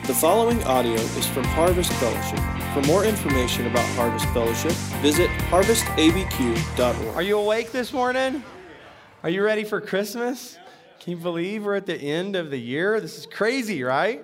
The following audio is from Harvest Fellowship. For more information about Harvest Fellowship, visit harvestabq.org. Are you awake this morning? Are you ready for Christmas? Can you believe we're at the end of the year? This is crazy, right?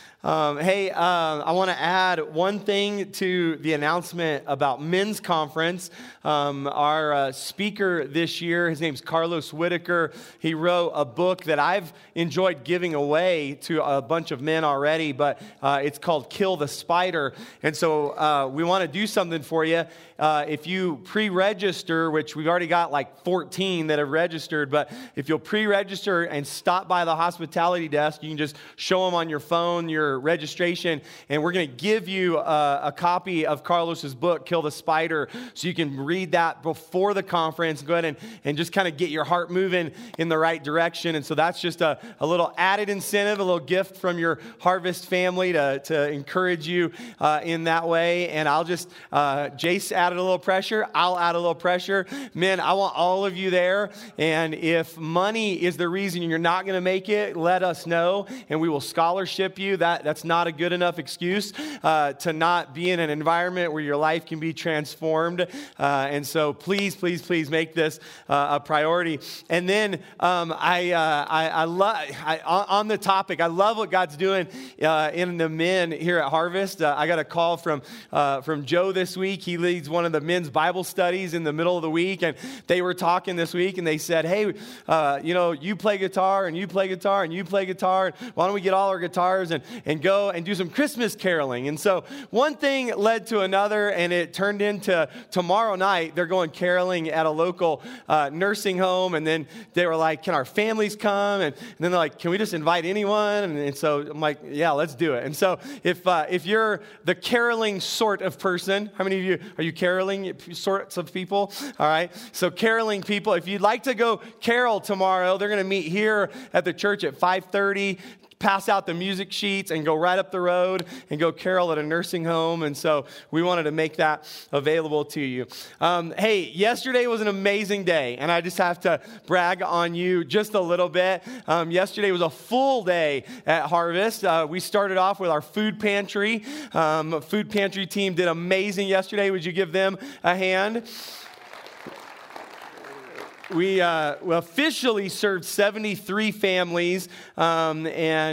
I want to add one thing to the announcement about men's conference. Our speaker this year, his name's Carlos Whitaker. He wrote a book that I've enjoyed giving away to a bunch of men already, but it's called Kill the Spider. And so we want to do something for you. If you pre-register, which we've already got like 14 that have registered, but if you'll pre-register and stop by the hospitality desk, you can just show them on your phone your registration, and we're going to give you a copy of Carlos's book, Kill the Spider, so you can read that before the conference. Go ahead and just kind of get your heart moving in the right direction. And so that's just a little added incentive, a little gift from your Harvest family to encourage you in that way. And I'll just, Jace added a little pressure. I'll add a little pressure. Men, I want all of you there. And if money is the reason you're not going to make it, let us know, and we will scholarship you. That's not a good enough excuse to not be in an environment where your life can be transformed. And so please, please, please make this a priority. And then on the topic, I love what God's doing in the men here at Harvest. I got a call from Joe this week. He leads one of the men's Bible studies in the middle of the week, and they were talking this week, and they said, hey, you play guitar, and you play guitar, and you play guitar. Why don't we get all our guitars and go and do some Christmas caroling? And so one thing led to another, and it turned into tomorrow night, they're going caroling at a local nursing home. And then they were like, can our families come? And then they're like, can we just invite anyone? And so I'm like, yeah, let's do it. And so if you're the caroling sort of person, how many of you, are you caroling sorts of people? All right. So caroling people, if you'd like to go carol tomorrow, they're going to meet here at the church at 5:30. Pass out the music sheets and go right up the road and go carol at a nursing home. And so we wanted to make that available to you. Hey, yesterday was an amazing day, and I just have to brag on you just a little bit. Yesterday was a full day at Harvest. We started off with our food pantry. Food pantry team did amazing yesterday. Would you give them a hand? We officially served 73 families, but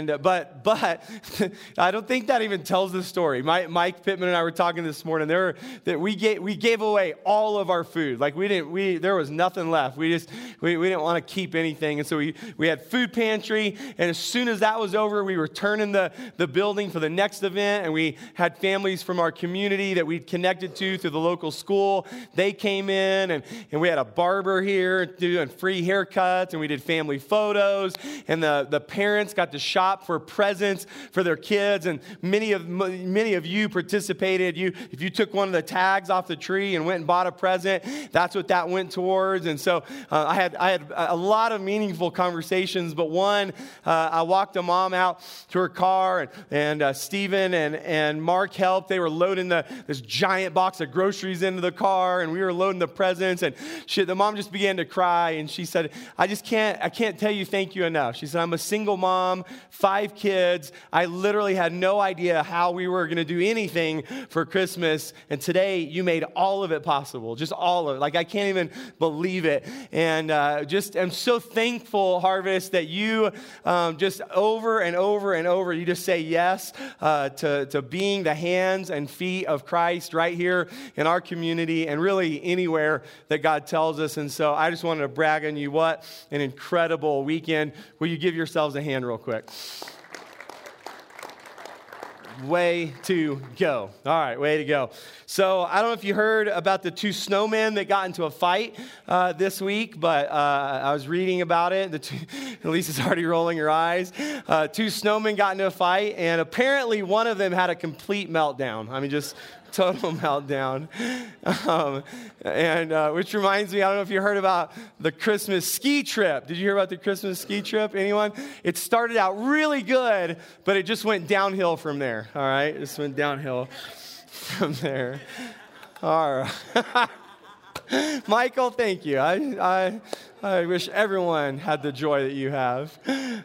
I don't think that even tells the story. Mike Pittman and I were talking this morning. We gave away all of our food. Like there was nothing left. We didn't want to keep anything, and so we had food pantry. And as soon as that was over, we were turning the building for the next event, and we had families from our community that we'd connected to through the local school. They came in, and we had a barber here doing free haircuts, and we did family photos, and the parents got to shop for presents for their kids, and many of you participated. If you took one of the tags off the tree and went and bought a present, that's what that went towards. And so I had a lot of meaningful conversations, but one, I walked a mom out to her car, and Stephen and Mark helped. They were loading this giant box of groceries into the car, and we were loading the presents, and the mom just began to cry, and she said, I can't tell you thank you enough. She said, I'm a single mom, 5 kids. I literally had no idea how we were going to do anything for Christmas, and today you made all of it possible, just all of it. Like, I can't even believe it. And I'm so thankful, Harvest, that you just over and over and over, you just say yes to being the hands and feet of Christ right here in our community and really anywhere that God tells us. And so I just wanted to brag on you. What an incredible weekend. Will you give yourselves a hand real quick? Way to go. All right, way to go. So I don't know if you heard about the 2 snowmen that got into a fight this week, but I was reading about it. Lisa's already rolling her eyes. 2 snowmen got into a fight, and apparently one of them had a complete meltdown. I mean, just total meltdown. Which reminds me, I don't know if you heard about the Christmas ski trip. Did you hear about the Christmas ski trip? Anyone? It started out really good, but it just went downhill from there. All right? It just went downhill from there. All right. Michael, thank you. I wish everyone had the joy that you have.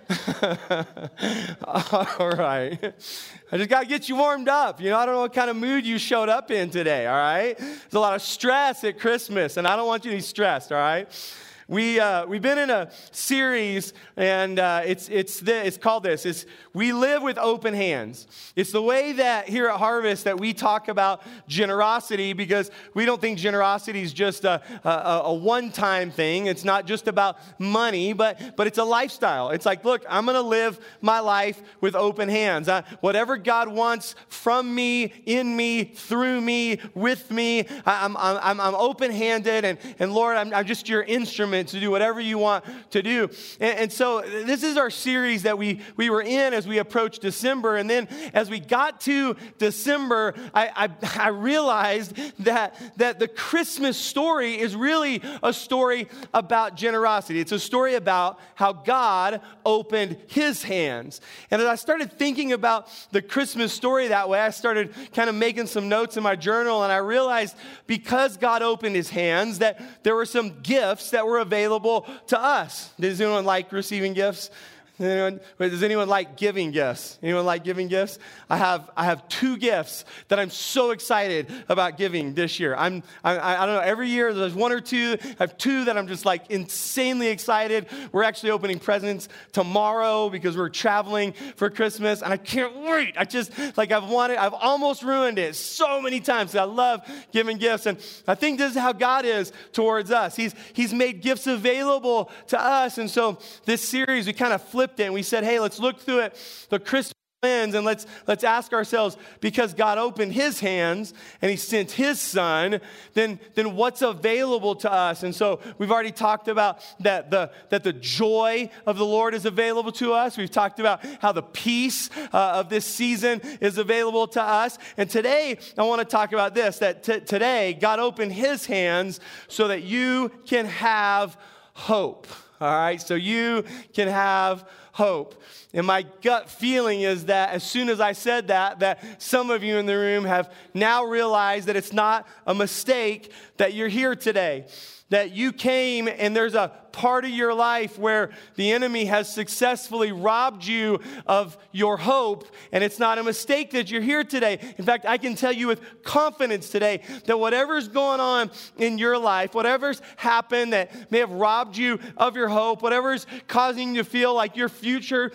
All right. I just got to get you warmed up. I don't know what kind of mood you showed up in today, all right? There's a lot of stress at Christmas, and I don't want you to be stressed, all right? We've been in a series, and it's called this. It's We Live with Open Hands. It's the way that here at Harvest that we talk about generosity, because we don't think generosity is just a one-time thing. It's not just about money, but it's a lifestyle. It's like, look, I'm going to live my life with open hands. Whatever God wants from me, in me, through me, with me, I'm open-handed, and Lord, I'm just your instrument to do whatever you want to do. And so this is our series that we were in as we approached December. And then as we got to December, I realized that the Christmas story is really a story about generosity. It's a story about how God opened his hands. And as I started thinking about the Christmas story that way, I started kind of making some notes in my journal, and I realized because God opened his hands that there were some gifts that were available to us. Does anyone like receiving gifts? Does anyone like giving gifts? Anyone like giving gifts? I have two gifts that I'm so excited about giving this year. I don't know, every year there's one or two. I have two that I'm just like insanely excited. We're actually opening presents tomorrow because we're traveling for Christmas, and I can't wait. I've almost ruined it so many times. I love giving gifts, and I think this is how God is towards us. He's made gifts available to us, and so this series we kind of flipped it, and we said, hey, let's look through it, the Christmas lens, and let's ask ourselves, because God opened his hands and he sent his son, then what's available to us? And so we've already talked about that the joy of the Lord is available to us. We've talked about how the peace of this season is available to us. And today I want to talk about this, that today God opened his hands so that you can have hope. All right, so you can have hope. And my gut feeling is that as soon as I said that some of you in the room have now realized that it's not a mistake that you're here today. That you came and there's a part of your life where the enemy has successfully robbed you of your hope, and it's not a mistake that you're here today. In fact, I can tell you with confidence today that whatever's going on in your life, whatever's happened that may have robbed you of your hope, whatever's causing you to feel like your future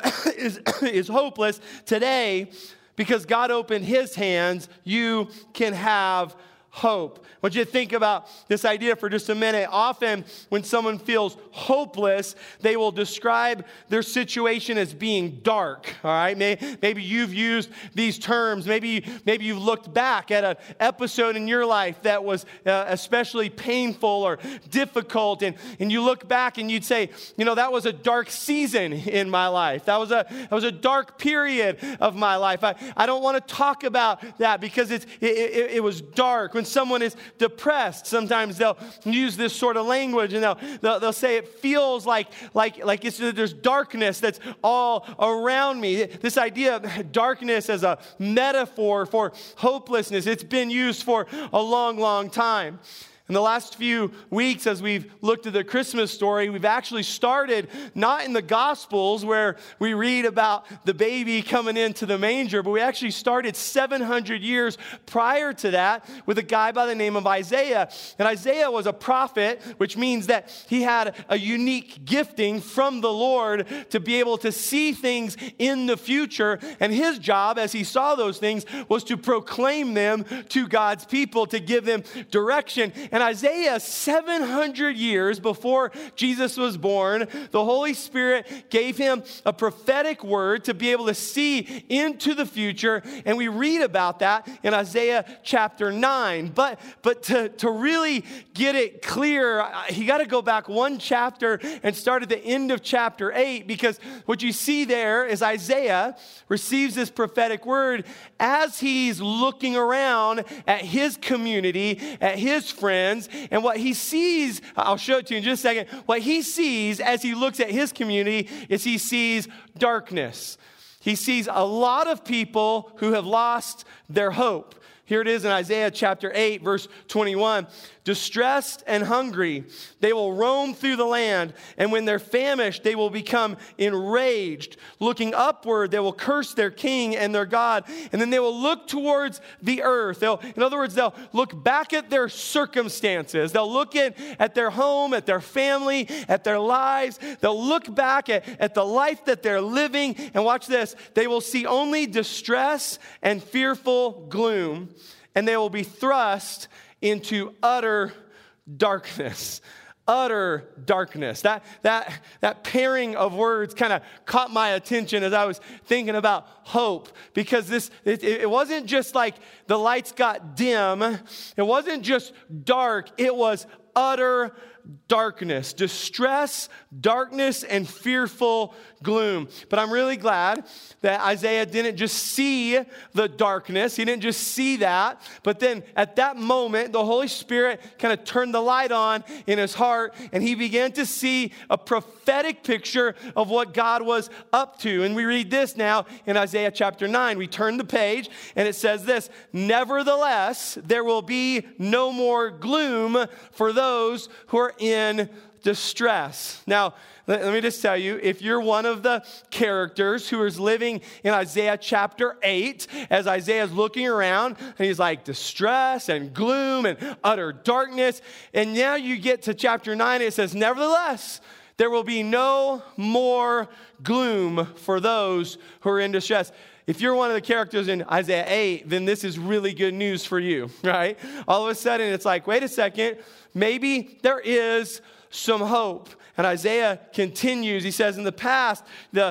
is hopeless, today, because God opened his hands, you can have hope. I want you to think about this idea for just a minute. Often when someone feels hopeless, they will describe their situation as being dark. All right, maybe you've used these terms. Maybe you've looked back at an episode in your life that was especially painful or difficult, and you look back and you'd say, that was a dark season in my life. That was a dark period of my life. I don't want to talk about that because it was dark. When someone is depressed, sometimes they'll use this sort of language, and they'll say it feels like there's darkness that's all around me. This idea of darkness as a metaphor for hopelessness, it's been used for a long, long time. In the last few weeks, as we've looked at the Christmas story, we've actually started not in the Gospels where we read about the baby coming into the manger, but we actually started 700 years prior to that with a guy by the name of Isaiah. And Isaiah was a prophet, which means that he had a unique gifting from the Lord to be able to see things in the future. And his job, as he saw those things, was to proclaim them to God's people, to give them direction. And Isaiah, 700 years before Jesus was born, the Holy Spirit gave him a prophetic word to be able to see into the future, and we read about that in Isaiah chapter 9. But to really get it clear, you got to go back one chapter and start at the end of chapter 8, because what you see there is Isaiah receives this prophetic word as he's looking around at his community, at his friends. And what he sees, I'll show it to you in just a second. What he sees as he looks at his community is he sees darkness. He sees a lot of people who have lost their hope. Here it is in Isaiah chapter 8, verse 21. Distressed and hungry, they will roam through the land, and when they're famished, they will become enraged. Looking upward, they will curse their king and their God, and then they will look towards the earth. In other words, they'll look back at their circumstances. They'll look at their home, at their family, at their lives. They'll look back at the life that they're living, and watch this. They will see only distress and fearful gloom, and they will be thrust into utter darkness. Utter darkness. That pairing of words kind of caught my attention as I was thinking about hope, because it wasn't just like the lights got dim. It wasn't just dark. It was utter darkness, distress, darkness, and fearful gloom. But I'm really glad that Isaiah didn't just see the darkness. He didn't just see that. But then at that moment, the Holy Spirit kind of turned the light on in his heart, and he began to see a prophetic picture of what God was up to. And we read this now in Isaiah chapter 9. We turn the page, and it says this: "Nevertheless, there will be no more gloom for those who are in distress." Now, let me just tell you, if you're one of the characters who is living in Isaiah chapter 8, as Isaiah is looking around, and he's like, distress and gloom and utter darkness, and now you get to chapter 9, it says, "Nevertheless, there will be no more gloom for those who are in distress." If you're one of the characters in Isaiah 8, then this is really good news for you, right? All of a sudden, it's like, wait a second, maybe there is some hope. And Isaiah continues. He says, in the past, he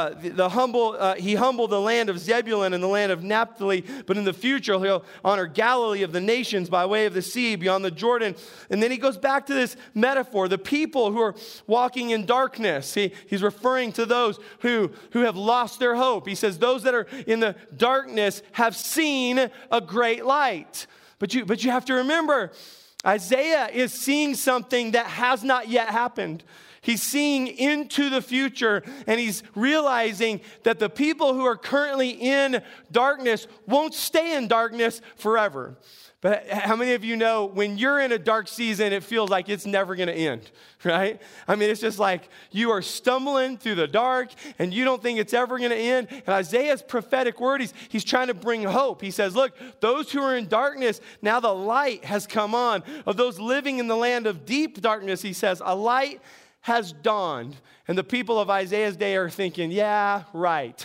humbled the land of Zebulun and the land of Naphtali, but in the future, he'll honor Galilee of the nations by way of the sea beyond the Jordan. And then he goes back to this metaphor, the people who are walking in darkness. He's referring to those who have lost their hope. He says, those that are in the darkness have seen a great light. But you have to remember, Isaiah is seeing something that has not yet happened. He's seeing into the future, and he's realizing that the people who are currently in darkness won't stay in darkness forever. But how many of you know when you're in a dark season, it feels like it's never going to end, right? I mean, it's just like you are stumbling through the dark and you don't think it's ever going to end. And Isaiah's prophetic word, he's trying to bring hope. He says, look, those who are in darkness, now the light has come on. Of those living in the land of deep darkness, he says, a light has dawned. And the people of Isaiah's day are thinking, yeah, right.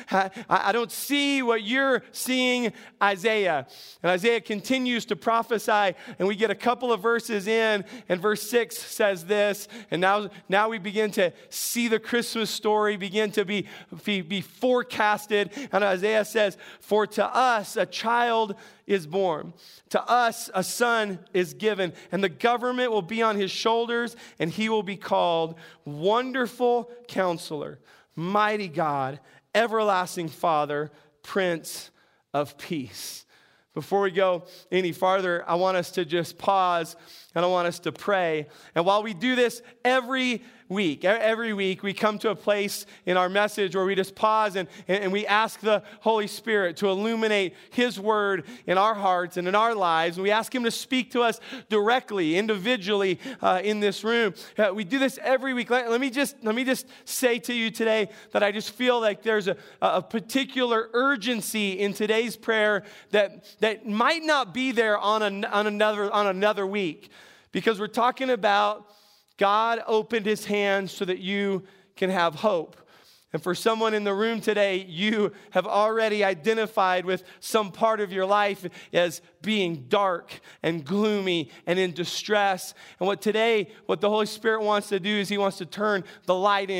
I don't see what you're seeing, Isaiah. And Isaiah continues to prophesy, and we get a couple of verses in, and verse 6 says this, and now we begin to see the Christmas story begin to be forecasted. And Isaiah says, "For to us a child is born. To us a son is given, and the government will be on his shoulders, and he will be called Wonderful Counselor, Mighty God, Everlasting Father, Prince of Peace." Before we go any farther, I want us to just pause, and I want us to pray. And while we do this every week we come to a place in our message where we just pause and we ask the Holy Spirit to illuminate his word in our hearts and in our lives. And we ask him to speak to us directly, individually in this room. We do this every week. Let me just say to you today that I just feel like there's a particular urgency in today's prayer that might not be there on another week, because we're talking about God opened his hands so that you can have hope. And for someone in the room today, you have already identified with some part of your life as being dark and gloomy and in distress. And what the Holy Spirit wants to do is he wants to turn the light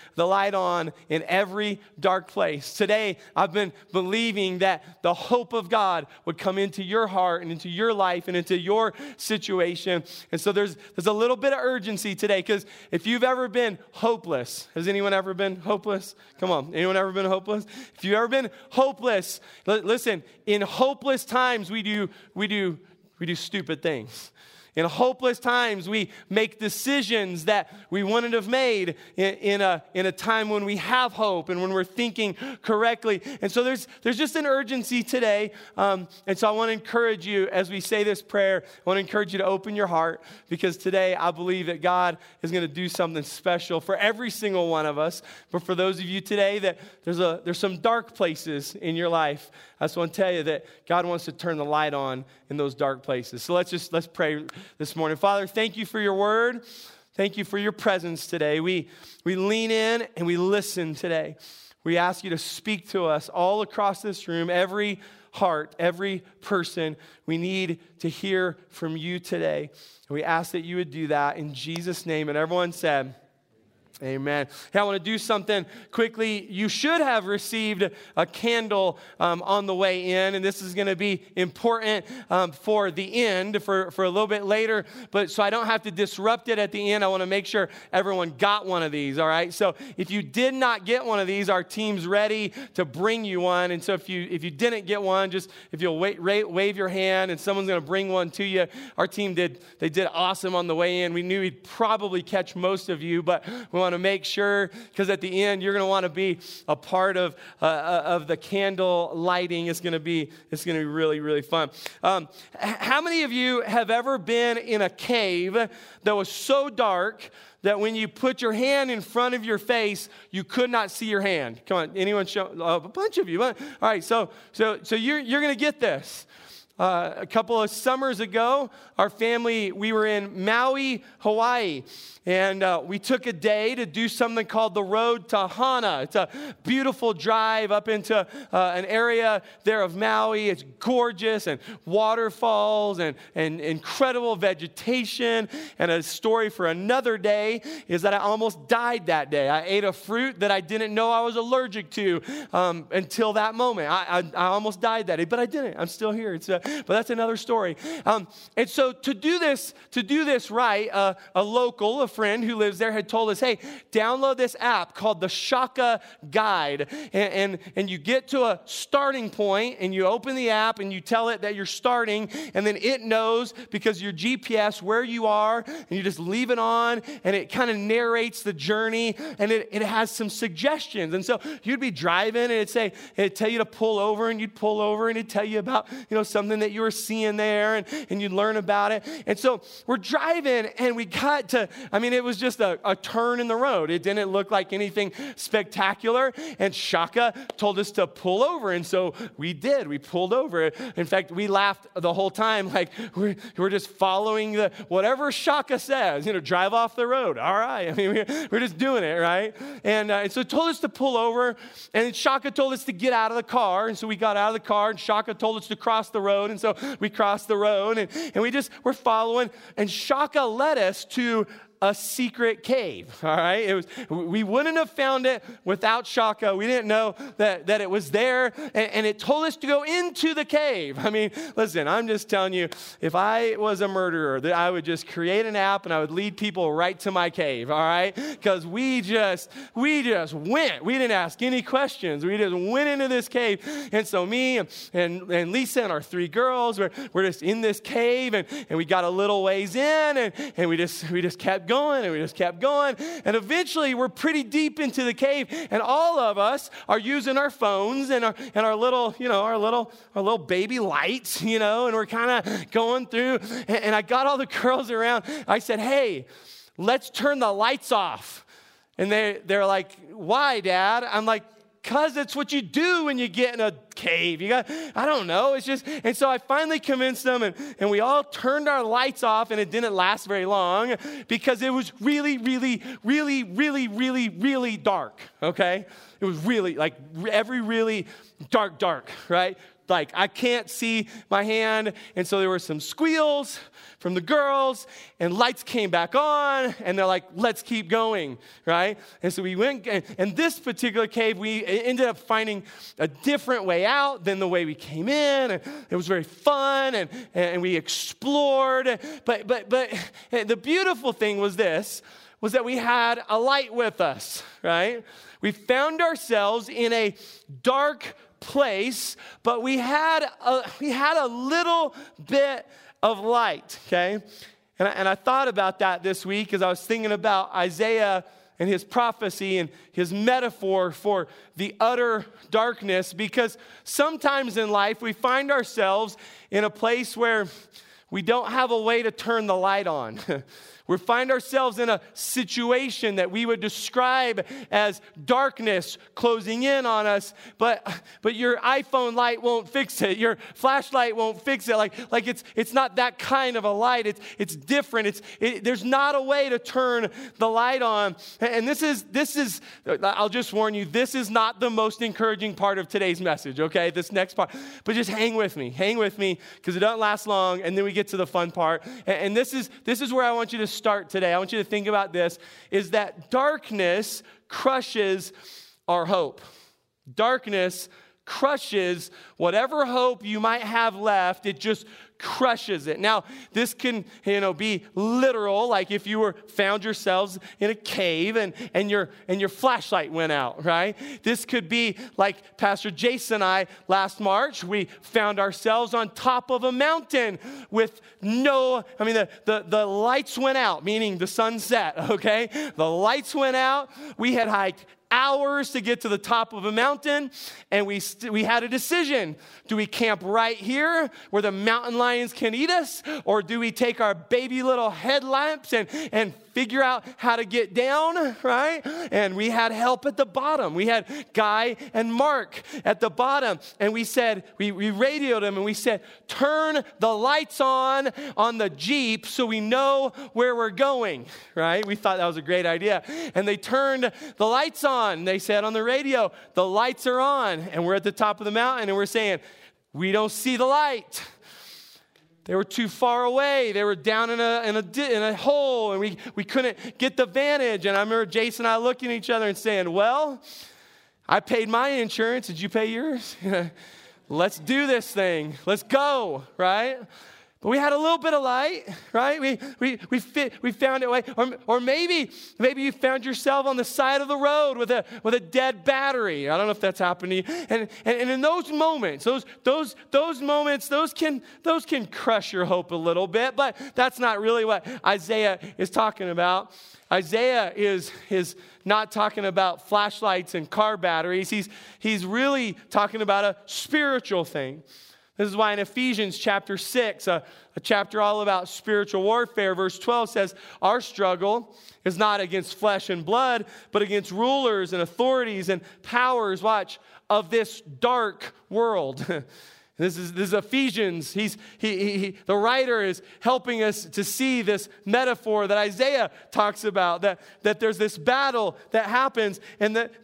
on in every dark place. Today, I've been believing that the hope of God would come into your heart and into your life and into your situation. And so there's a little bit of urgency today, because if you've ever been hopeless, has anyone ever been hopeless? Come on, anyone ever been hopeless? If you've ever been hopeless, listen, in hopeless times we do stupid things. In hopeless times, we make decisions that we wouldn't have made in a time when we have hope and when we're thinking correctly. And so there's just an urgency today. And so I want to encourage you as we say this prayer, I want to encourage you to open your heart, because today I believe that God is going to do something special for every single one of us. But for those of you today that there's some dark places in your life, I just want to tell you that God wants to turn the light on in those dark places. So let's pray this morning. Father, thank you for your word. Thank you for your presence today. We lean in and we listen today. We ask you to speak to us all across this room, every heart, every person. We need to hear from you today. And we ask that you would do that in Jesus' name. And everyone said, amen. Hey, I want to do something quickly. You should have received a candle on the way in, and this is going to be important for the end, for a little bit later. But so I don't have to disrupt it at the end, I want to make sure everyone got one of these, all right? So if you did not get one of these, our team's ready to bring you one. And so if you didn't get one, just if you'll wave your hand and someone's going to bring one to you. Our team did awesome on the way in. We knew we'd probably catch most of you, but we want to make sure, because at the end you're going to want to be a part of the candle lighting. It's going to be really, really fun. How many of you have ever been in a cave that was so dark that when you put your hand in front of your face, you could not see your hand? Come on, anyone show? A bunch of you. All right, so you're going to get this. A couple of summers ago, our family, we were in Maui, Hawaii, and we took a day to do something called the Road to Hana. It's a beautiful drive up into an area there of Maui. It's gorgeous, and waterfalls and incredible vegetation. And a story for another day is that I almost died that day. I ate a fruit that I didn't know I was allergic to until that moment. I almost died that day, but I didn't. I'm still here. But that's another story. And so to do this right, a local, a friend who lives there had told us, hey, download this app called the Shaka Guide. And you get to a starting point and you open the app and you tell it that you're starting, and then it knows, because your GPS, where you are, and you just leave it on, and it kind of narrates the journey, and it has some suggestions. And so you'd be driving and it'd tell you to pull over, and you'd pull over, and it'd tell you about, something that you were seeing there, and you'd learn about it. And so we're driving, and we got to, it was just a turn in the road. It didn't look like anything spectacular, and Shaka told us to pull over, and so we did. We pulled over. In fact, we laughed the whole time, like we're just following whatever Shaka says, drive off the road. All right. We're just doing it, right? And so it told us to pull over, and Shaka told us to get out of the car, and so we got out of the car, and Shaka told us to cross the road, and so we crossed the road, and we're following, and Shaka led us to a secret cave, all right? We wouldn't have found it without Shaka. We didn't know that it was there, and it told us to go into the cave. Listen, I'm just telling you, if I was a murderer, I would just create an app, and I would lead people right to my cave, all right? Because we just went. We didn't ask any questions. We just went into this cave, and so me and Lisa and our three girls, we're just in this cave, and we got a little ways in, and we just kept going, and we just kept going, and eventually we're pretty deep into the cave, and all of us are using our phones and our little baby lights, and we're kind of going through, and I got all the girls around. I said, hey, let's turn the lights off. And they're like, why, Dad? I'm like, because it's what you do when you get in a cave. I don't know. It's just, and so I finally convinced them, and we all turned our lights off, and it didn't last very long because it was really, really, really, really, really, really dark, okay? It was really, really dark, right? Like, I can't see my hand, and so there were some squeals from the girls, and lights came back on, and they're like, let's keep going, right? And so we went, and this particular cave, we ended up finding a different way out than the way we came in, and it was very fun, and we explored, but the beautiful thing was that we had a light with us, right? We found ourselves in a dark place, but we had a little bit of light, okay? And I thought about that this week as I was thinking about Isaiah and his prophecy and his metaphor for the utter darkness, because sometimes in life we find ourselves in a place where we don't have a way to turn the light on. We find ourselves in a situation that we would describe as darkness closing in on us, but your iPhone light won't fix it. Your flashlight won't fix it. Like it's not that kind of a light. It's different. There's not a way to turn the light on. And this is I'll just warn you, this is not the most encouraging part of today's message, okay? This next part. But just hang with me, because it doesn't last long, and then we get to the fun part. And this is where I want you to start today. I want you to think about this, is that darkness crushes our hope. Darkness crushes whatever hope you might have left. It just crushes it. Now, this can, be literal, like if you found yourselves in a cave and your flashlight went out, right? This could be like Pastor Jason and I last March. We found ourselves on top of a mountain with the lights went out, meaning the sun set, okay? The lights went out. We had hiked hours to get to the top of a mountain, and we had a decision. Do we camp right here where the mountain lions can eat us, or do we take our baby little headlamps and figure out how to get down, right? And we had help at the bottom. We had Guy and Mark at the bottom, and we said, we radioed them, and we said, turn the lights on the Jeep so we know where we're going, right? We thought that was a great idea. And they turned the lights on. They said on the radio, the lights are on, and we're at the top of the mountain, and we're saying, we don't see the light. They were too far away. They were down in a hole, and we couldn't get the vantage. And I remember Jason and I looking at each other and saying, well, I paid my insurance. Did you pay yours? Let's do this thing. Let's go, right? But we had a little bit of light, right? We found it way. Or maybe you found yourself on the side of the road with a dead battery. I don't know if that's happened to you. And in those moments, those moments, those can crush your hope a little bit, but that's not really what Isaiah is talking about. Isaiah is not talking about flashlights and car batteries. He's really talking about a spiritual thing. This is why in Ephesians chapter 6, a chapter all about spiritual warfare, verse 12 says, our struggle is not against flesh and blood, but against rulers and authorities and powers, watch, of this dark world. This is Ephesians. The writer is helping us to see this metaphor that Isaiah talks about, that there's this battle that happens, and that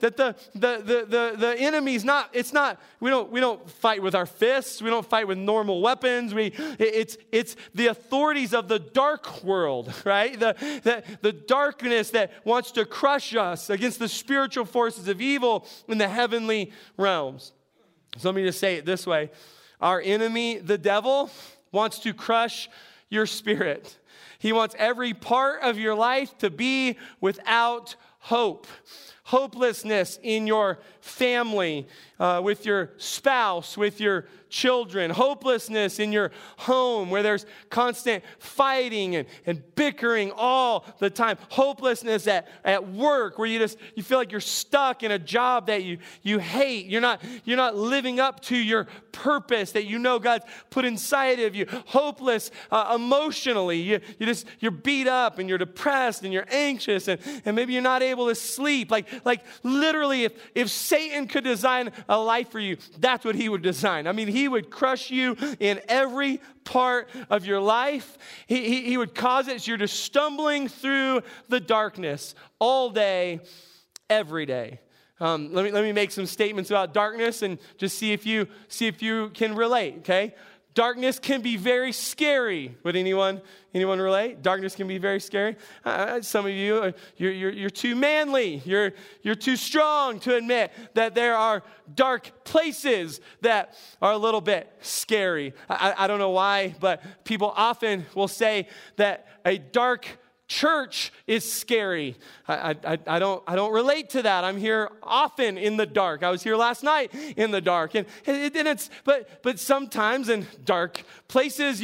the enemy's not. It's not. We don't fight with our fists. We don't fight with normal weapons. It's the authorities of the dark world, right? The darkness that wants to crush us against the spiritual forces of evil in the heavenly realms. So let me just say it this way. Our enemy, the devil, wants to crush your spirit. He wants every part of your life to be without hope. Hopelessness in your family, with your spouse, with your children. Hopelessness in your home where there's constant fighting and bickering all the time. Hopelessness at work where you feel like you're stuck in a job that you hate. You're not living up to your purpose that you know God's put inside of you. Hopeless emotionally. You're beat up and you're depressed and you're anxious and maybe you're not able to sleep. Like literally if Satan could design a life for you, that's what he would design. I mean, he would crush you in every part of your life. He would cause it so you're just stumbling through the darkness all day, every day. Let me make some statements about darkness and just see if you can relate, okay? Darkness can be very scary. Would anyone relate? Darkness can be very scary. Some of you, you're too manly. You're too strong to admit that there are dark places that are a little bit scary. I don't know why, but people often will say that a dark church is scary. I don't relate to that. I'm here often in the dark. I was here last night in the dark, but sometimes in dark places you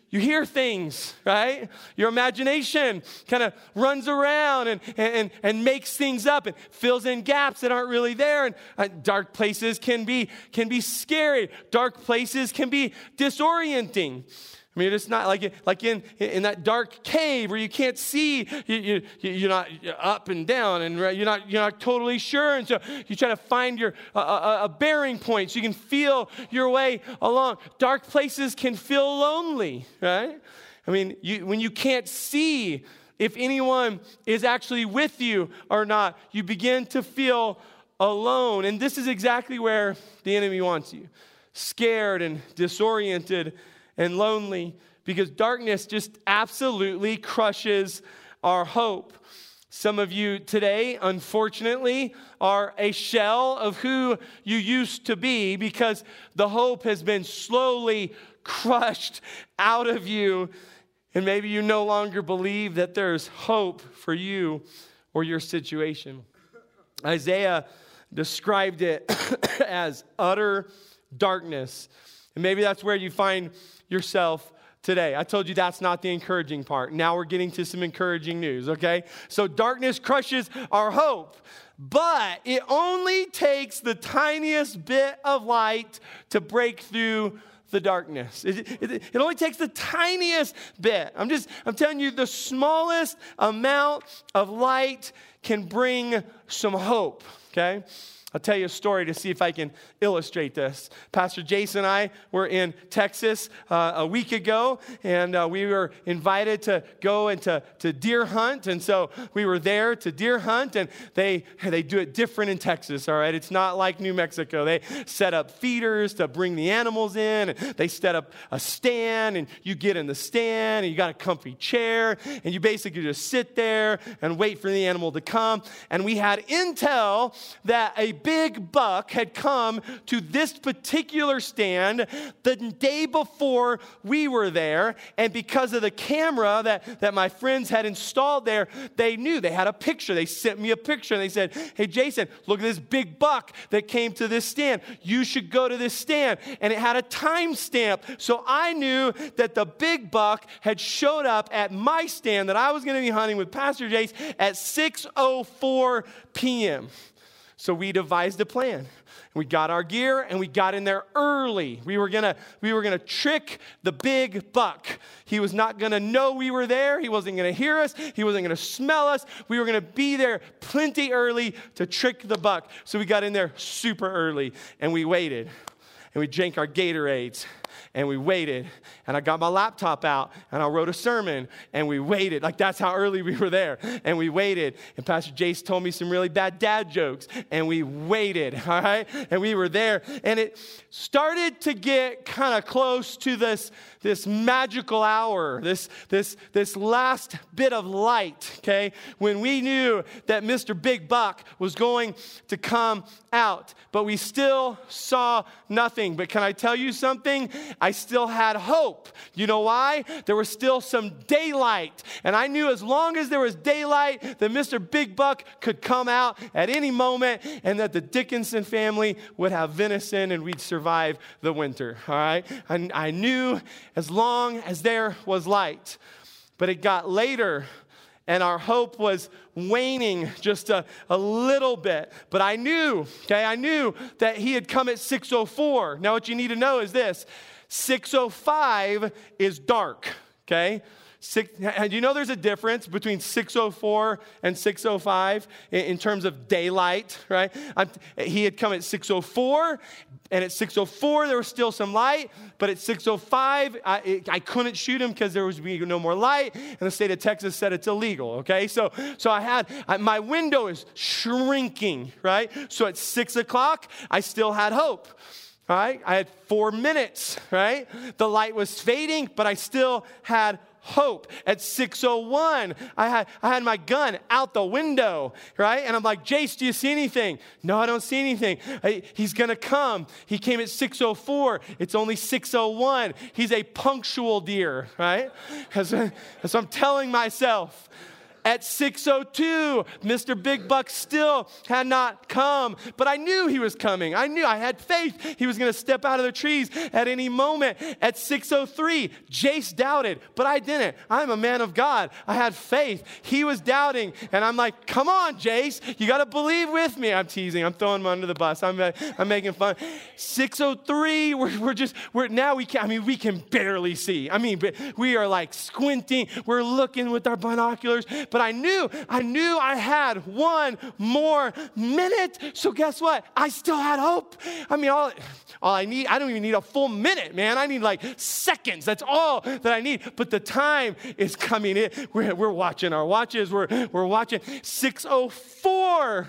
you hear things, right? Your imagination kind of runs around and makes things up and fills in gaps that aren't really there. And dark places can be scary. Dark places can be disorienting. I mean, it's not like in that dark cave where you can't see, you're not up and down, and you're not totally sure, and so you try to find your a bearing point so you can feel your way along. Dark places can feel lonely, right? I mean, when you can't see if anyone is actually with you or not, you begin to feel alone, and this is exactly where the enemy wants you, scared and disoriented and lonely, because darkness just absolutely crushes our hope. Some of you today, unfortunately, are a shell of who you used to be because the hope has been slowly crushed out of you, and maybe you no longer believe that there's hope for you or your situation. Isaiah described it as utter darkness, and maybe that's where you find yourself today. I told you that's not the encouraging part. Now we're getting to some encouraging news, okay? So darkness crushes our hope, but it only takes the tiniest bit of light to break through the darkness. It only takes the tiniest bit. I'm telling you, the smallest amount of light can bring some hope, okay? I'll tell you a story to see if I can illustrate this. Pastor Jason and I were in Texas a week ago, and we were invited to go into deer hunt, and so we were there to deer hunt, and they do it different in Texas, all right? It's not like New Mexico. They set up feeders to bring the animals in, and they set up a stand, and you get in the stand, and you got a comfy chair, and you basically just sit there and wait for the animal to come, and we had intel that a big buck had come to this particular stand the day before we were there, and because of the camera that my friends had installed there, they knew. They had a picture. They sent me a picture, and they said, hey, Jason, look at this big buck that came to this stand. You should go to this stand. And it had a time stamp, so I knew that the big buck had showed up at my stand that I was going to be hunting with Pastor Jace at 6:04 p.m. So we devised a plan. We got our gear and we got in there early. We were gonna trick the big buck. He was not gonna know we were there. He wasn't gonna hear us. He wasn't gonna smell us. We were gonna be there plenty early to trick the buck. So we got in there super early and we waited. And we drank our Gatorades, and we waited, and I got my laptop out, and I wrote a sermon, and we waited. Like, that's how early we were there, and we waited, and Pastor Jace told me some really bad dad jokes, and we waited, all right, and we were there, and it started to get kind of close to this magical hour, this last bit of light, okay, when we knew that Mr. Big Buck was going to come out, but we still saw nothing. But can I tell you something? I still had hope. You know why? There was still some daylight, and I knew as long as there was daylight that Mr. Big Buck could come out at any moment, and that the Dickinson family would have venison and we'd survive the winter, all right? And I knew as long as there was light. But it got later, and our hope was waning just a little bit. But I knew that he had come at 6:04. Now what you need to know is this: 6:05 is dark, okay? Do you know there's a difference between 6:04 and 6:05 in terms of daylight, right? He had come at 6:04, and at 6:04 there was still some light, but at 6:05 I couldn't shoot him because there was no more light, and the state of Texas said it's illegal, okay? So my window is shrinking, right? So at 6 o'clock, I still had hope. All right? I had 4 minutes, right? The light was fading, but I still had hope. At 6:01, I had my gun out the window, right? And I'm like, Jace, do you see anything? No, I don't see anything. He's going to come. He came at 6:04. It's only 6:01. He's a punctual deer, right? As I'm telling myself. At 6:02, Mr. Big Buck still had not come, but I knew he was coming. I had faith he was going to step out of the trees at any moment. At 6:03, Jace doubted, but I didn't. I'm a man of God. I had faith. He was doubting, and I'm like, come on, Jace, you got to believe with me. I'm teasing. I'm throwing him under the bus. I'm making fun. 6:03, we can barely see. We are like squinting. We're looking with our binoculars, but I knew I had one more minute. So guess what? I still had hope. All I need, I don't even need a full minute, man. I need like seconds. That's all that I need. But the time is coming in. We're watching our watches. We're watching 6:04.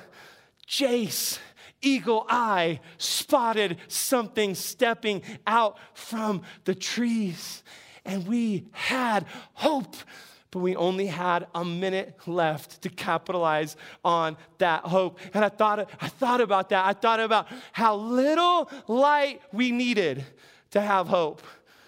Jace, eagle eye, spotted something stepping out from the trees. And we had hope. But we only had a minute left to capitalize on that hope. And I thought about that. I thought about how little light we needed to have hope.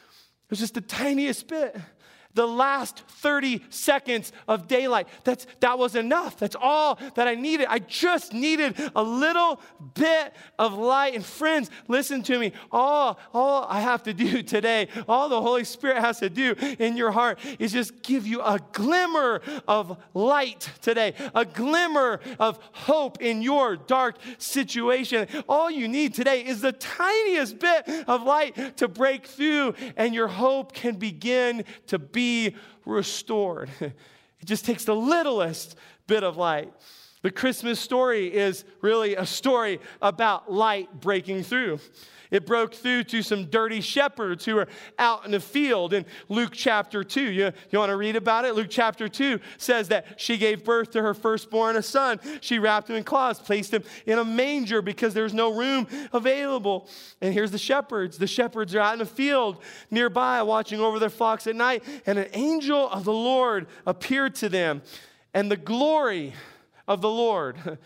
It was just the tiniest bit. The last 30 seconds of daylight, that was enough. That's all that I needed. I just needed a little bit of light. And friends, listen to me. All I have to do today, all the Holy Spirit has to do in your heart is just give you a glimmer of light today, a glimmer of hope in your dark situation. All you need today is the tiniest bit of light to break through, and your hope can begin to be restored. It just takes the littlest bit of light. The Christmas story is really a story about light breaking through. It broke through to some dirty shepherds who were out in the field in Luke chapter 2. You want to read about it? Luke chapter 2 says that she gave birth to her firstborn, a son. She wrapped him in cloths, placed him in a manger because there's no room available. And here's the shepherds. The shepherds are out in the field nearby watching over their flocks at night. And an angel of the Lord appeared to them. And the glory of the Lord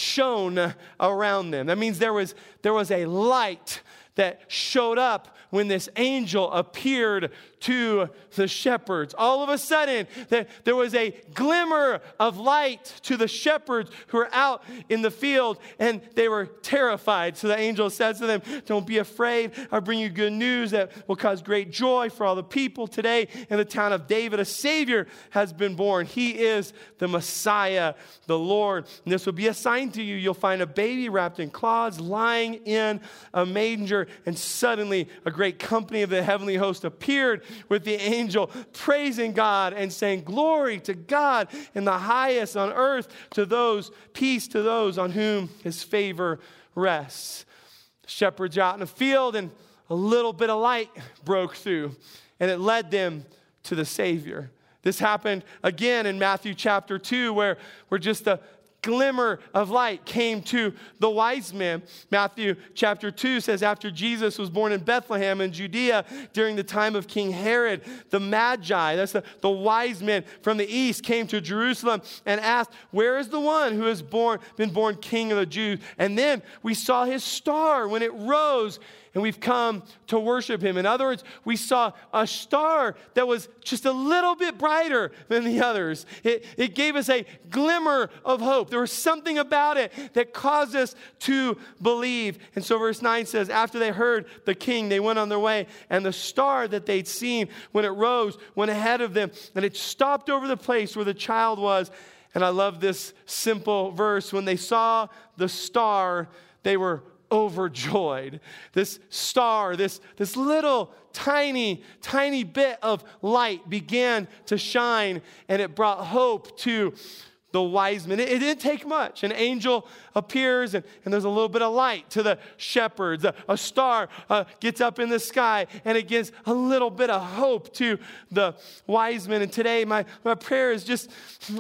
shone around them. That means there was a light that showed up when this angel appeared to the shepherds. All of a sudden, there was a glimmer of light to the shepherds who were out in the field, and they were terrified. So the angel says to them, don't be afraid. I bring you good news that will cause great joy for all the people. Today in the town of David, a Savior has been born. He is the Messiah, the Lord. And this will be a sign to you. You'll find a baby wrapped in cloths lying in a manger. And suddenly a great company of the heavenly host appeared with the angel, praising God and saying, glory to God in the highest on earth, to those, peace to those on whom his favor rests. The shepherds are out in the field, and a little bit of light broke through, and it led them to the Savior. This happened again in Matthew chapter 2, where just a glimmer of light came to the wise men. Matthew chapter 2 says, after Jesus was born in Bethlehem in Judea during the time of King Herod, the Magi, that's the wise men from the east, came to Jerusalem and asked, where is the one who has been born King of the Jews? And then we saw his star when it rose, and we've come to worship him. In other words, we saw a star that was just a little bit brighter than the others. It gave us a glimmer of hope. There was something about it that caused us to believe. And so verse 9 says, after they heard the king, they went on their way, and the star that they'd seen when it rose went ahead of them, and it stopped over the place where the child was. And I love this simple verse. When they saw the star, they were overjoyed. This star, this little tiny bit of light began to shine, and it brought hope to the wise men. It didn't take much. An angel appears, and there's a little bit of light to the shepherds. A star gets up in the sky, and it gives a little bit of hope to the wise men. And today, my prayer is just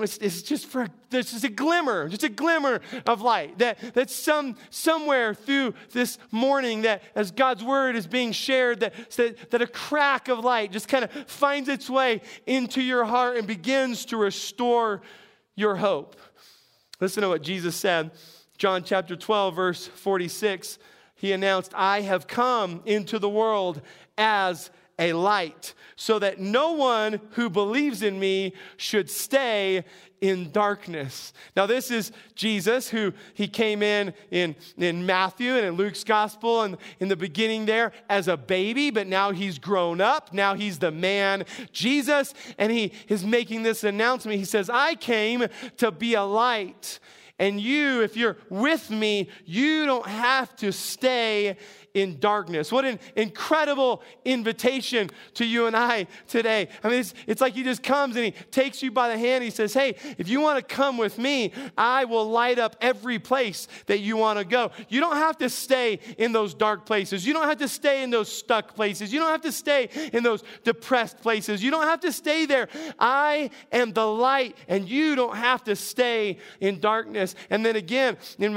a glimmer of light that somewhere through this morning, that as God's word is being shared, that a crack of light just kind of finds its way into your heart and begins to restore your hope. Listen to what Jesus said. John chapter 12, verse 46. He announced, I have come into the world as a light, so that no one who believes in me should stay in darkness. Now, this is Jesus, who he came in Matthew and in Luke's gospel and in the beginning there as a baby, but now he's grown up. Now he's the man Jesus, and he is making this announcement. He says, I came to be a light. And you, if you're with me, you don't have to stay in darkness. What an incredible invitation to you and I today. I mean, it's like he just comes and he takes you by the hand. He says, hey, if you want to come with me, I will light up every place that you want to go. You don't have to stay in those dark places. You don't have to stay in those stuck places. You don't have to stay in those depressed places. You don't have to stay there. I am the light, and you don't have to stay in darkness. And then again, in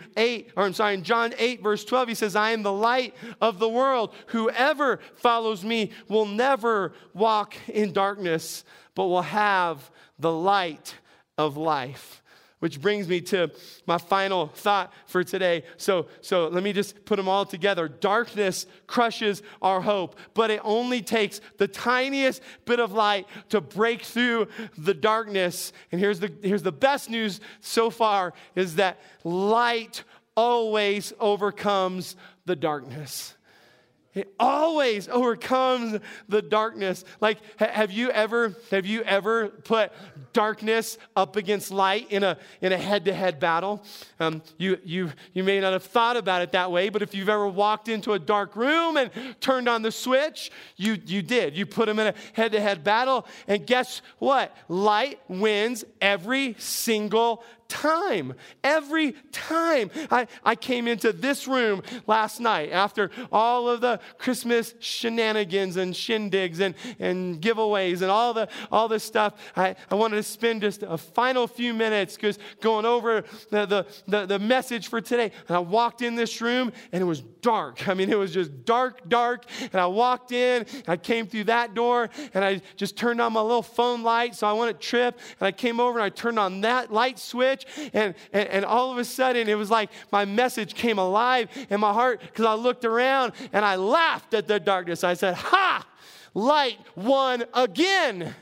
in John 8, verse 12, he says, I am the light of the world. Whoever follows me will never walk in darkness, but will have the light of life. Which brings me to my final thought for today. So let me just put them all together. Darkness crushes our hope, but it only takes the tiniest bit of light to break through the darkness. And here's the best news so far, is that light always overcomes the darkness. It always overcomes the darkness. Like, have you ever put darkness up against light in a head-to-head battle? You may not have thought about it that way, but if you've ever walked into a dark room and turned on the switch, you did. You put them in a head-to-head battle, and guess what? Light wins every single time. Every time. I came into this room last night after all of the Christmas shenanigans and shindigs and giveaways and all this stuff. I wanted to spend just a final few minutes just going over the message for today. And I walked in this room and it was dark. I mean, it was just dark. And I walked in, and I came through that door, and I just turned on my little phone light so I wouldn't trip. And I came over and I turned on that light switch. And all of a sudden, it was like my message came alive in my heart, because I looked around and I laughed at the darkness. I said, ha! Light won again.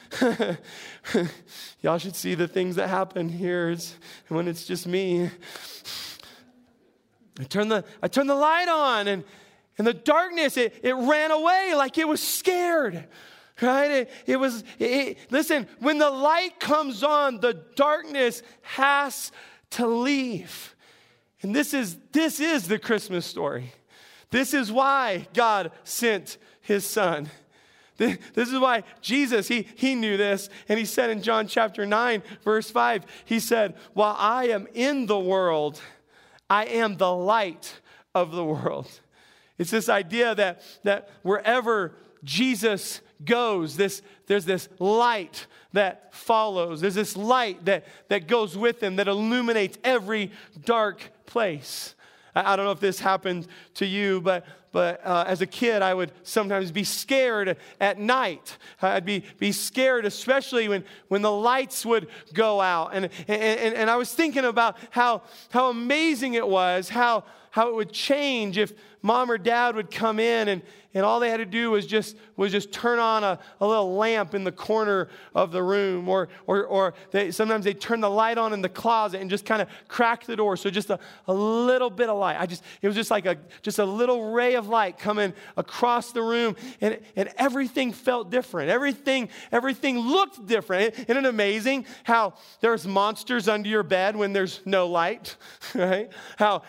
Y'all should see the things that happen here when it's just me. I turned the light on, and the darkness, it ran away like it was scared. Right? Listen, when the light comes on, the darkness has to leave. And this is the Christmas story. This is why God sent his son. This is why Jesus, he knew this. And he said in John chapter 9, verse 5, he said, while I am in the world, I am the light of the world. It's this idea that wherever Jesus goes, there's this light that follows. There's this light that goes with him, that illuminates every dark place. I don't know if this happened to you, but as a kid, I would sometimes be scared at night. I'd be scared, especially when the lights would go out. And I was thinking about how amazing it was, how it would change if mom or dad would come in and all they had to do was just turn on a little lamp in the corner of the room, or sometimes they turn the light on in the closet and just kind of crack the door, so just a little bit of light. It was just like a little ray of light coming across the room, and everything felt different. Everything looked different. Isn't it amazing how there's monsters under your bed when there's no light, right? How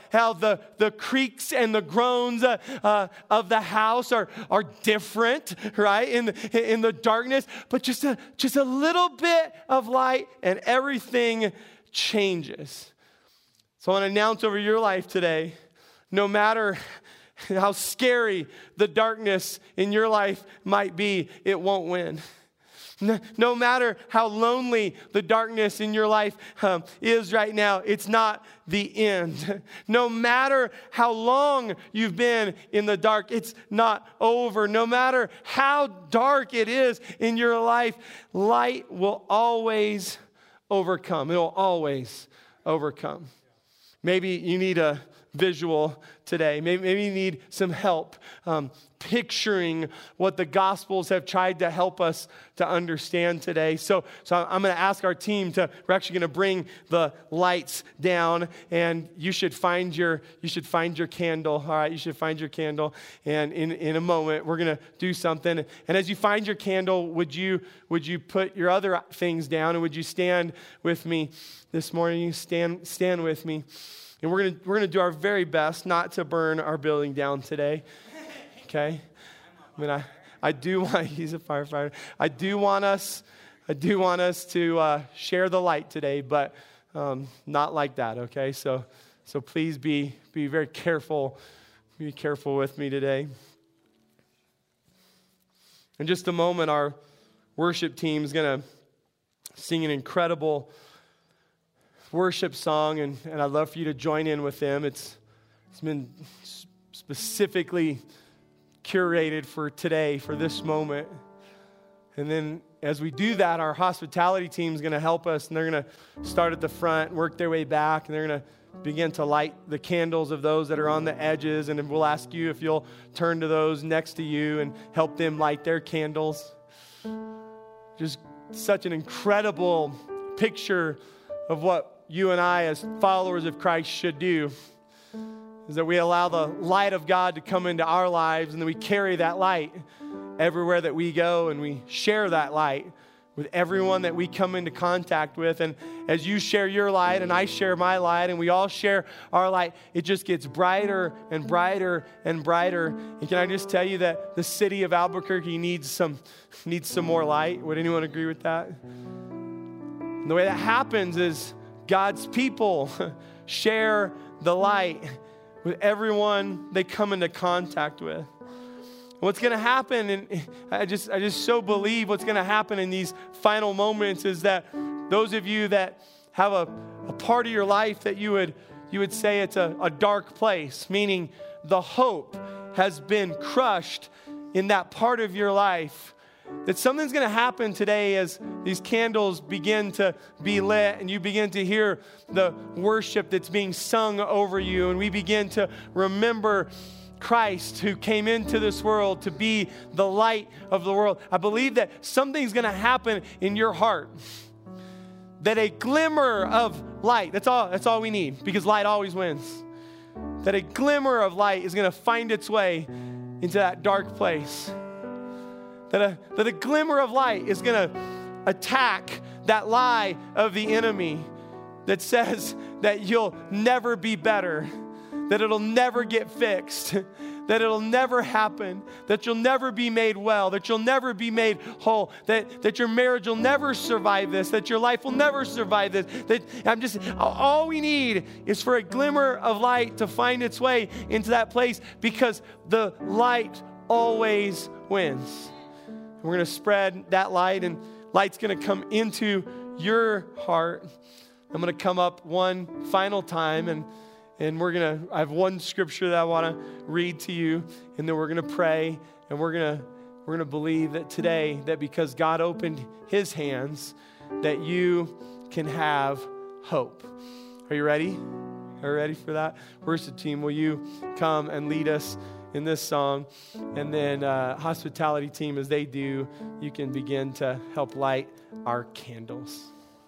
the creaks and the groans of the house are different, right? In the darkness, but just a little bit of light and everything changes. So I want to announce over your life today, no matter how scary the darkness in your life might be, it won't win. No matter how lonely the darkness in your life is right now, it's not the end. No matter how long you've been in the dark, it's not over. No matter how dark it is in your life, light will always overcome. It will always overcome. Maybe you need a visual today. Maybe you need some help picturing what the Gospels have tried to help us to understand today. So I'm going to ask our team we're actually going to bring the lights down, and you should find your candle. All right, you should find your candle. And in a moment, we're going to do something. And as you find your candle, would you put your other things down, and would you stand with me this morning? You stand with me. And we're gonna do our very best not to burn our building down today. Okay? I mean, I do want, he's a firefighter. I do want us to share the light today, but not like that, okay? So please be very careful. Be careful with me today. In just a moment, our worship team is going to sing an incredible worship song, and I'd love for you to join in with them. It's been specifically curated for today, for this moment. And then as we do that, our hospitality team is going to help us, and they're going to start at the front, work their way back, and they're going to begin to light the candles of those that are on the edges, and then we'll ask you if you'll turn to those next to you and help them light their candles. Just such an incredible picture of what you and I as followers of Christ should do, is that we allow the light of God to come into our lives, and then we carry that light everywhere that we go, and we share that light with everyone that we come into contact with. And as you share your light and I share my light and we all share our light, it just gets brighter and brighter and brighter. And can I just tell you that the city of Albuquerque needs some more light? Would anyone agree with that? And the way that happens is God's people share the light with everyone they come into contact with. What's going to happen, and I just so believe what's going to happen in these final moments, is that those of you that have a part of your life that you would say it's a dark place, meaning the hope has been crushed in that part of your life, that something's going to happen today as these candles begin to be lit and you begin to hear the worship that's being sung over you, and we begin to remember Christ who came into this world to be the light of the world. I believe that something's going to happen in your heart, that a glimmer of light, that's all we need, because light always wins, that a glimmer of light is going to find its way into that dark place. That a glimmer of light is going to attack that lie of the enemy that says that you'll never be better, that it'll never get fixed, that it'll never happen, that you'll never be made well, that you'll never be made whole, that your marriage will never survive this, that your life will never survive this. All we need is for a glimmer of light to find its way into that place, because the light always wins. We're going to spread that light, and light's going to come into your heart. I'm going to come up one final time, and I have one scripture that I want to read to you, and then we're going to pray, and we're going to believe that today, that because God opened his hands, that you can have hope. Are you ready? Are you ready for that? Worship team, will you come and lead us in this song? And then hospitality team, as they do, you can begin to help light our candles.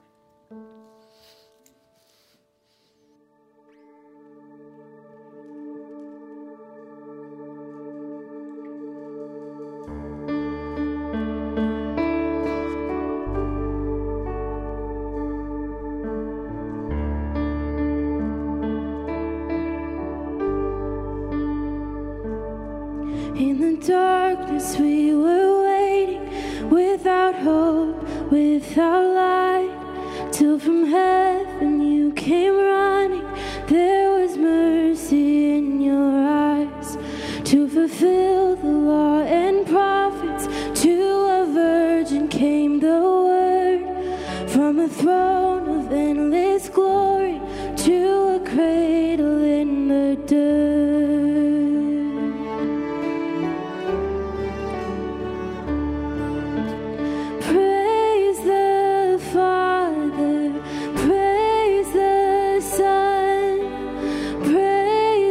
In the darkness we were waiting, without hope, without light, till from heaven you came running. There was mercy in your eyes, to fulfill the law and prophets. To a virgin came the word, from a throne of endless glory, to a cradle in the dirt. Praise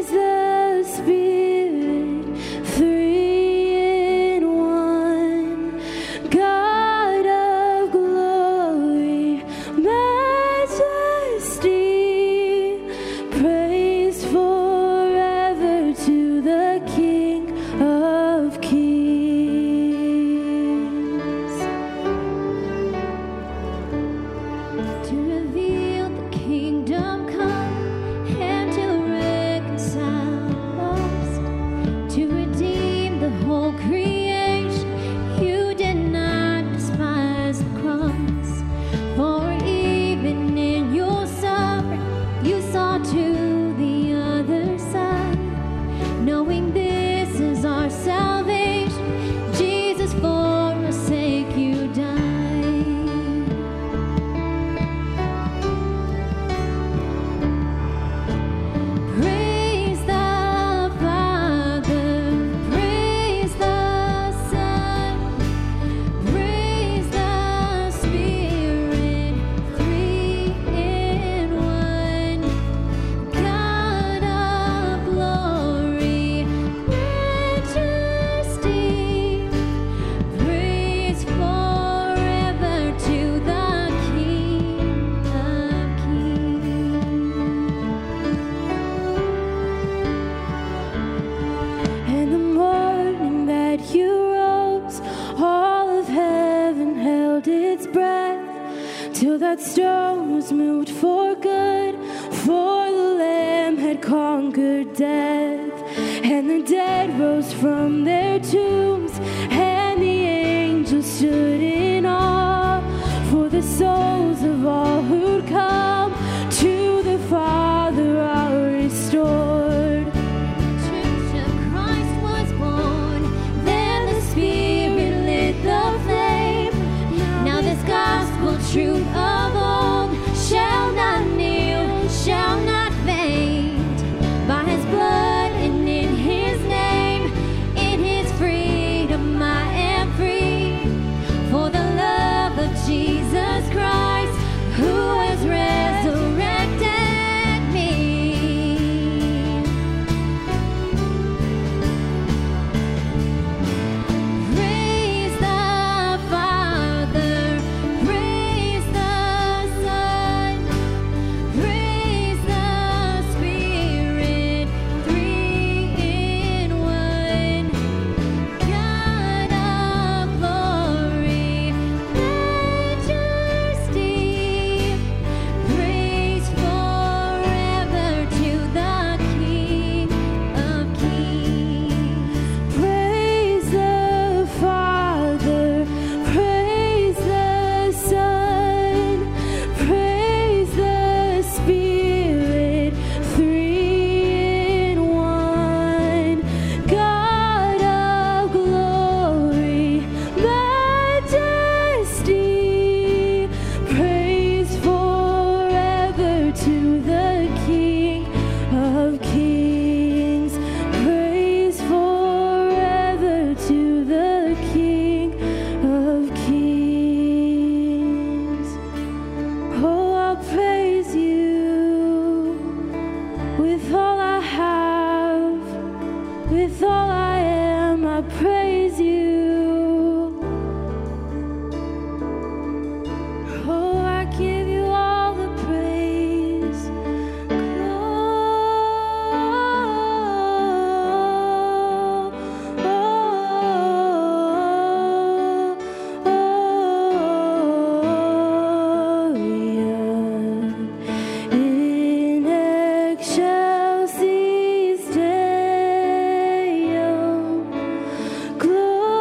till that stone was moved for good. For the Lamb had conquered death, and the dead rose from their tombs, and the angels stood in awe. For the souls of all who'd come to the Father are restored. The Church of Christ was born, then the Spirit lit the flame. Now this gospel truth of old shall not kneel, shall not faint. By his blood and in his name, in his freedom I am free. For the love of Jesus Christ, who has resurrected me. Praise the Father, praise the Son, praise the Spirit, three in one. God of glory, majesty, praise forever to the King of Kings. Praise the Father, praise the Son, praise the Spirit, three in one. God of glory, majesty, praise forever to the King of Kings. Praise forever to the King of Kings. Oh, I'll praise you with all I have, with all I am. I praise you. Oh, I give you all the praise. In excelsis Deo,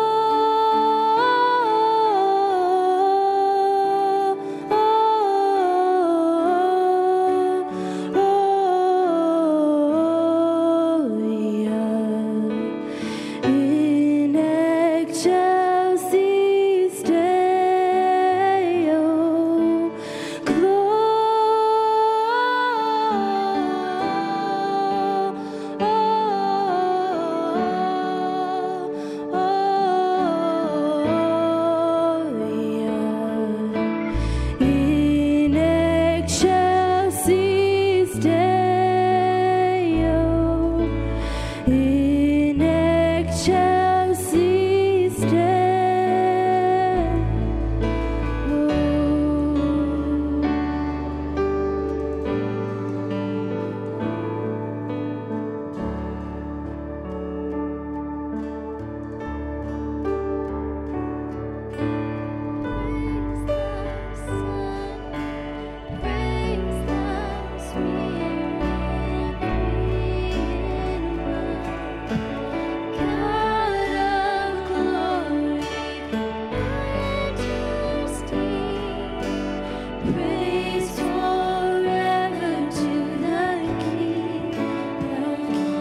Gloria. In excelsis Deo, Gloria. In excelsis Deo, in excelsis Praise the Son, praise the Spirit, three in one. God of glory, majesty, praise forever to the King of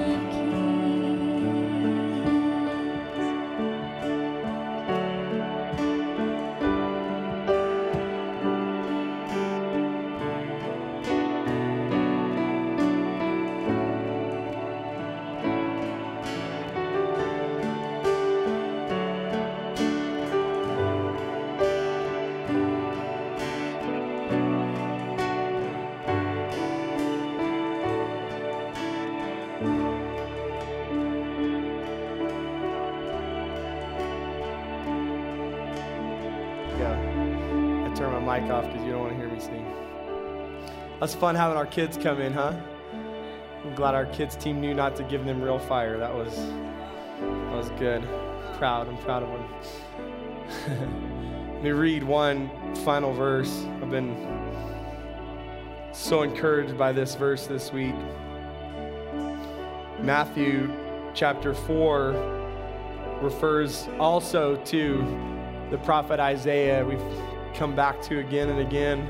Yeah. I turn my mic off because you don't want to hear me sing. That's fun having our kids come in, huh? I'm glad our kids team knew not to give them real fire. That was good. I'm proud of them. Let me read one final verse. I've been so encouraged by this verse this week. Matthew chapter 4 refers also to the prophet Isaiah. We've come back to again and again.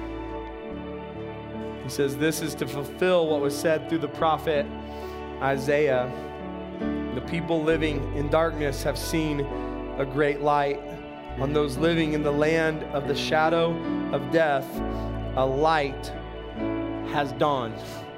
He says, this is to fulfill what was said through the prophet Isaiah. The people living in darkness have seen a great light. On those living in the land of the shadow of death, a light has dawned.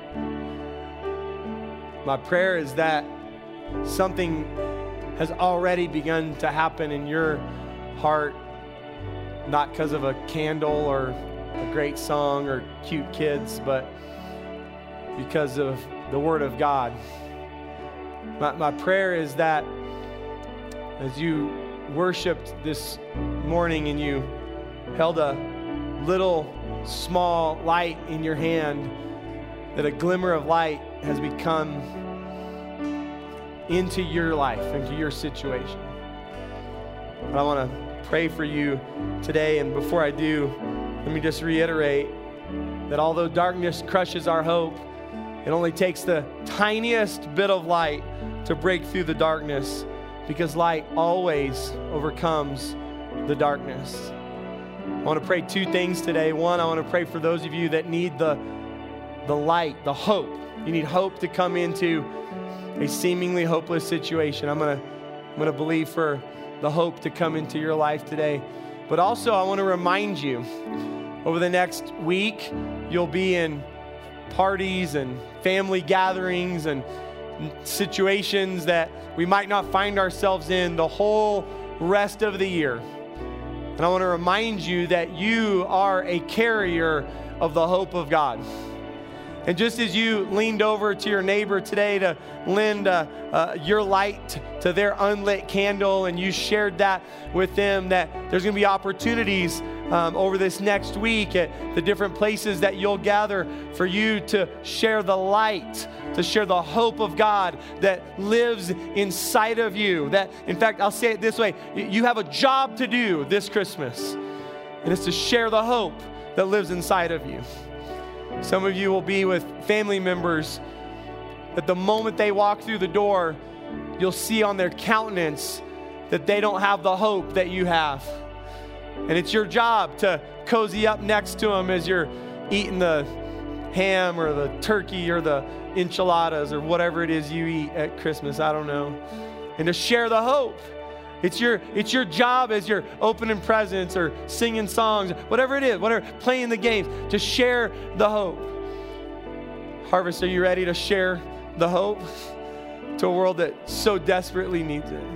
My prayer is that something has already begun to happen in your heart, not because of a candle or a great song or cute kids, but because of the Word of God. My prayer is that as you worshiped this morning and you held a little small light in your hand, that a glimmer of light has become into your life, into your situation. But I want to pray for you today, and before I do, let me just reiterate that although darkness crushes our hope, it only takes the tiniest bit of light to break through the darkness, because light always overcomes the darkness. I want to pray two things today. One, I want to pray for those of you that need the light, the hope. You need hope to come into a seemingly hopeless situation. I'm going to believe for the hope to come into your life today. But also, I want to remind you, over the next week, you'll be in parties and family gatherings and situations that we might not find ourselves in the whole rest of the year. And I want to remind you that you are a carrier of the hope of God. And just as you leaned over to your neighbor today to lend your light to their unlit candle, and you shared that with them, that there's going to be opportunities over this next week at the different places that you'll gather for you to share the light, to share the hope of God that lives inside of you. That, in fact, I'll say it this way, you have a job to do this Christmas, and it's to share the hope that lives inside of you. Some of you will be with family members that the moment they walk through the door, you'll see on their countenance that they don't have the hope that you have. And it's your job to cozy up next to them as you're eating the ham or the turkey or the enchiladas or whatever it is you eat at Christmas, I don't know. And to share the hope. It's your job as you're opening presents or singing songs, whatever it is, whatever, playing the games, to share the hope. Harvest, are you ready to share the hope to a world that so desperately needs it?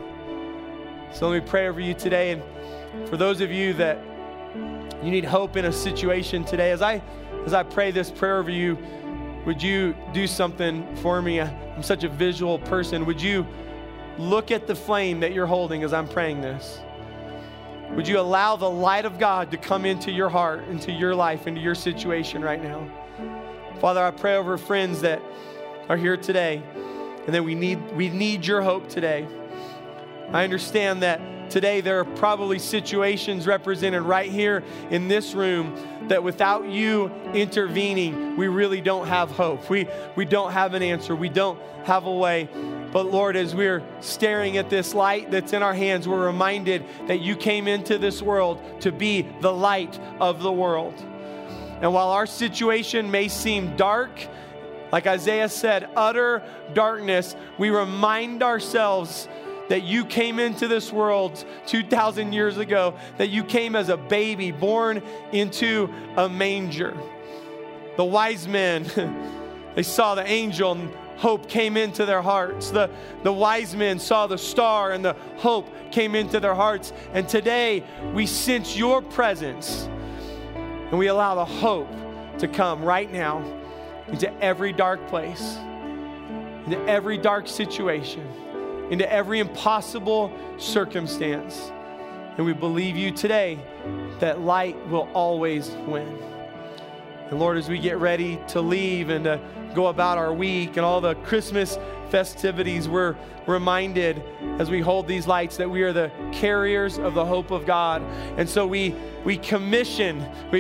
So let me pray over you today. And for those of you that you need hope in a situation today, as I pray this prayer over you, would you do something for me? I'm such a visual person. Would you look at the flame that you're holding as I'm praying this? Would you allow the light of God to come into your heart, into your life, into your situation right now? Father, I pray over friends that are here today and that we need your hope today. I understand that today there are probably situations represented right here in this room that without you intervening, we really don't have hope. We don't have an answer. We don't have a way. But Lord, as we're staring at this light that's in our hands, we're reminded that you came into this world to be the light of the world. And while our situation may seem dark, like Isaiah said, utter darkness, we remind ourselves that you came into this world 2,000 years ago, that you came as a baby born into a manger. The wise men, they saw the angel and hope came into their hearts. The wise men saw the star and the hope came into their hearts. And today we sense your presence and we allow the hope to come right now into every dark place, into every dark situation, into every impossible circumstance. And we believe you today that light will always win. And Lord, as we get ready to leave and to go about our week and all the Christmas festivities, we're reminded as we hold these lights that we are the carriers of the hope of God. And so I commission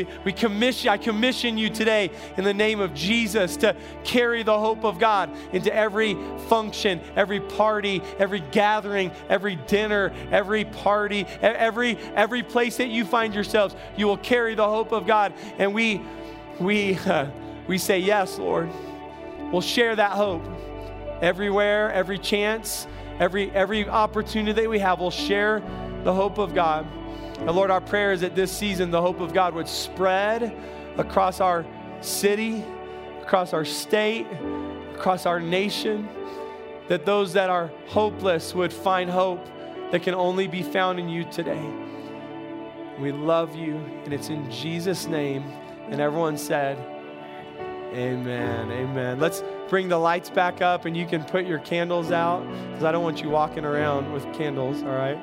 you today in the name of Jesus to carry the hope of God into every function, every party, every gathering, every dinner, every party, every place that you find yourselves. You will carry the hope of God. And we say, yes, Lord. We'll share that hope everywhere, every chance, every opportunity that we have. We'll share the hope of God. And Lord, our prayer is that this season, the hope of God would spread across our city, across our state, across our nation, that those that are hopeless would find hope that can only be found in you today. We love you, and it's in Jesus' name. And everyone said, amen, amen. Let's bring the lights back up, and you can put your candles out, because I don't want you walking around with candles, all right?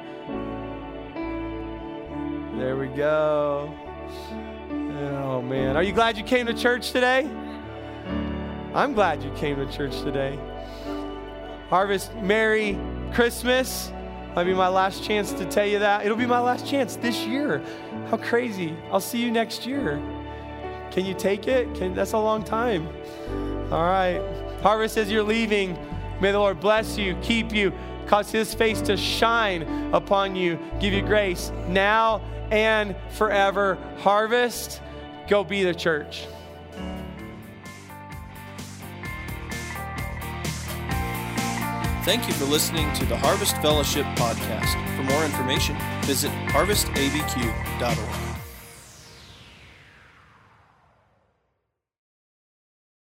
There we go. Oh, man. Are you glad you came to church today? I'm glad you came to church today. Harvest, Merry Christmas. Might be my last chance to tell you that. It'll be my last chance this year. How crazy. I'll see you next year. Can you take it? That's a long time. All right. Harvest, as you're leaving, may the Lord bless you, keep you, cause his face to shine upon you, give you grace now and forever. Harvest, go be the church. Thank you for listening to the Harvest Fellowship podcast. For more information, visit harvestabq.org.